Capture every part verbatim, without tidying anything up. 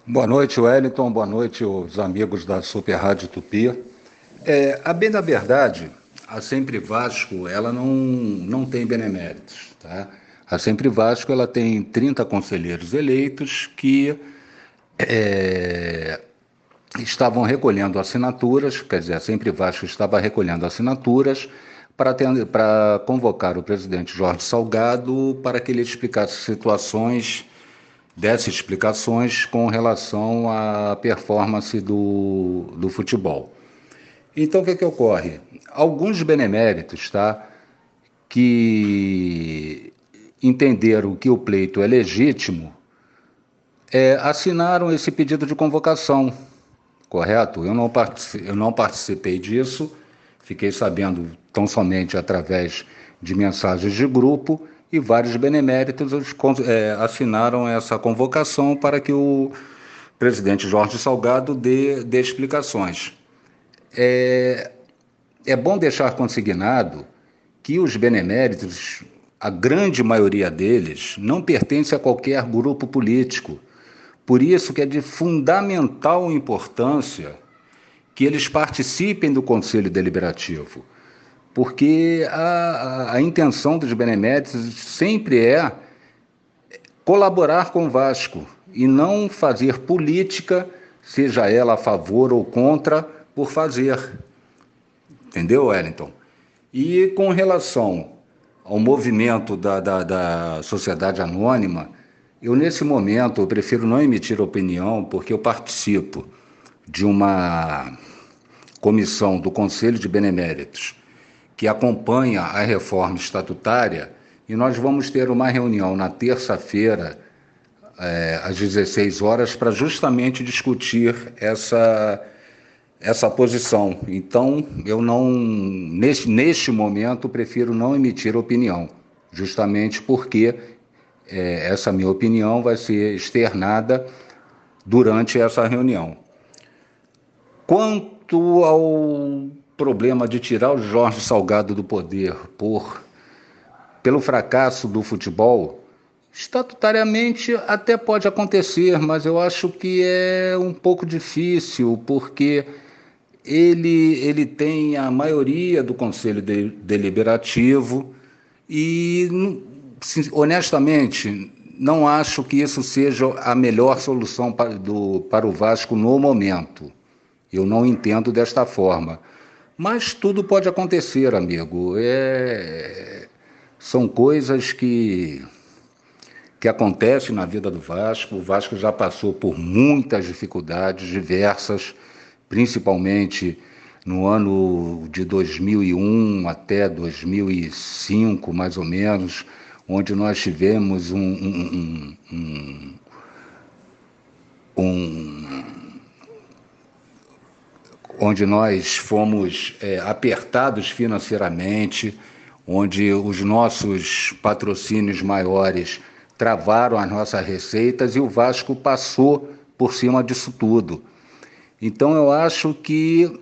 Boa noite, Wellington. Boa noite, os amigos da Super Rádio Tupi. É, a bem da verdade, a Sempre Vasco, ela não, não tem beneméritos, tá? A Sempre Vasco, ela tem trinta conselheiros eleitos que é, estavam recolhendo assinaturas, quer dizer, a Sempre Vasco estava recolhendo assinaturas para, ter, para convocar o presidente Jorge Salgado para que ele explicasse situações desse explicações com relação à performance do, do futebol. Então, o que, que ocorre? Alguns beneméritos, tá, que entenderam que o pleito é legítimo, é, assinaram esse pedido de convocação, correto? Eu não, participei, eu não participei disso, fiquei sabendo tão somente através de mensagens de grupo, e vários beneméritos é, assinaram essa convocação para que o presidente Jorge Salgado dê, dê explicações. É, é bom deixar consignado que os beneméritos, a grande maioria deles, não pertence a qualquer grupo político. Por isso que é de fundamental importância que eles participem do Conselho Deliberativo, porque a, a, a intenção dos beneméritos sempre é colaborar com o Vasco e não fazer política, seja ela a favor ou contra, por fazer. Entendeu, Wellington? E com relação ao movimento da, da, da sociedade anônima, eu nesse momento eu prefiro não emitir opinião, porque eu participo de uma comissão do Conselho de Beneméritos que acompanha a reforma estatutária, e nós vamos ter uma reunião na terça-feira, é, às dezesseis horas, para justamente discutir essa, essa posição. Então, eu não, neste, neste momento, prefiro não emitir opinião, justamente porque é, essa minha opinião vai ser externada durante essa reunião. Quanto ao problema de tirar o Jorge Salgado do poder por, pelo fracasso do futebol, estatutariamente até pode acontecer, mas eu acho que é um pouco difícil, porque ele, ele tem a maioria do Conselho de, Deliberativo e, honestamente, não acho que isso seja a melhor solução para, do, para o Vasco no momento. Eu não entendo desta forma. Mas tudo pode acontecer, amigo. É... São coisas que, que acontecem na vida do Vasco. O Vasco já passou por muitas dificuldades, diversas, principalmente no ano de dois mil e um até dois mil e cinco, mais ou menos, onde nós tivemos um... um, um, um onde nós fomos é, apertados financeiramente, onde os nossos patrocínios maiores travaram as nossas receitas e o Vasco passou por cima disso tudo. Então eu acho que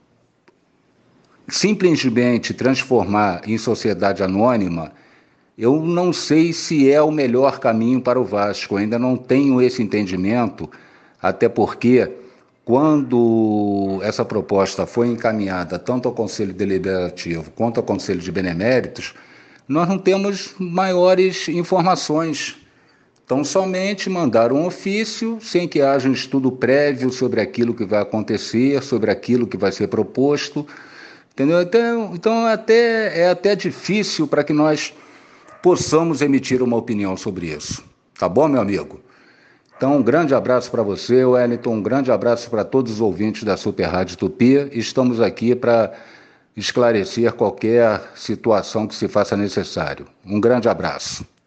simplesmente transformar em sociedade anônima, eu não sei se é o melhor caminho para o Vasco, eu ainda não tenho esse entendimento, até porque quando essa proposta foi encaminhada tanto ao Conselho Deliberativo quanto ao Conselho de Beneméritos, nós não temos maiores informações. Então, somente mandar um ofício, sem que haja um estudo prévio sobre aquilo que vai acontecer, sobre aquilo que vai ser proposto, entendeu? Então, então até, é até difícil para que nós possamos emitir uma opinião sobre isso. Tá bom, meu amigo? Então, um grande abraço para você, Wellington, um grande abraço para todos os ouvintes da Super Rádio Tupi. Estamos aqui para esclarecer qualquer situação que se faça necessário. Um grande abraço.